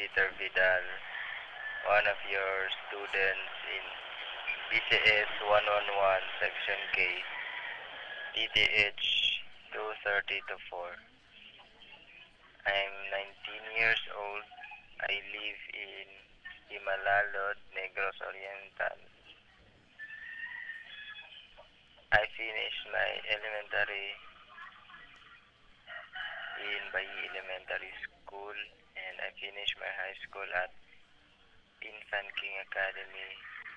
Peter Vidal, one of your students in BCS 111 Section K, TTH 230 to 4. I'm 19 years old. I live in Himalalod, Negros Oriental. I finished my elementary in Bayi Elementary School, and I finished my high school at Pinsan King Academy.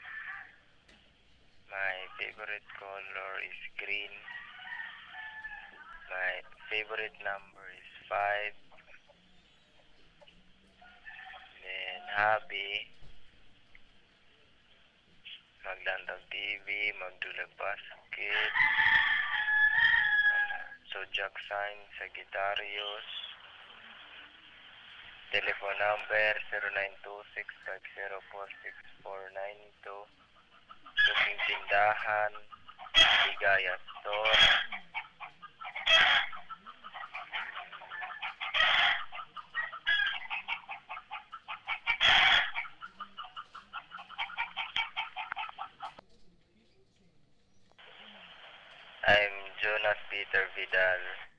My favorite color is green. My favorite number is 5. Then hobby, maglandang TV, magdulag basket, zodiac sign, Sagittarius. Telephone number 0926504642. Looking tindahan, Ligaya Store. I'm Jonas Peter Vidal.